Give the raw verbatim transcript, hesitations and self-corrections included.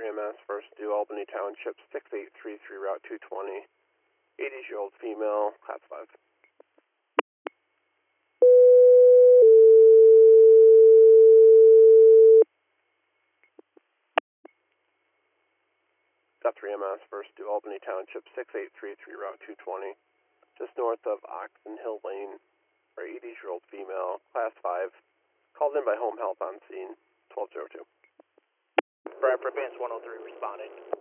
three M S, first due Albany Township, six eight three three, Route two twenty, eighty-year-old female, class five. Got three M S, first due Albany Township, six eight three three, Route two twenty, just north of Oxon Hill Lane, for eighty-year-old female, class five, called in by home health on scene, twelve oh two. Bradford Advance one oh three responding.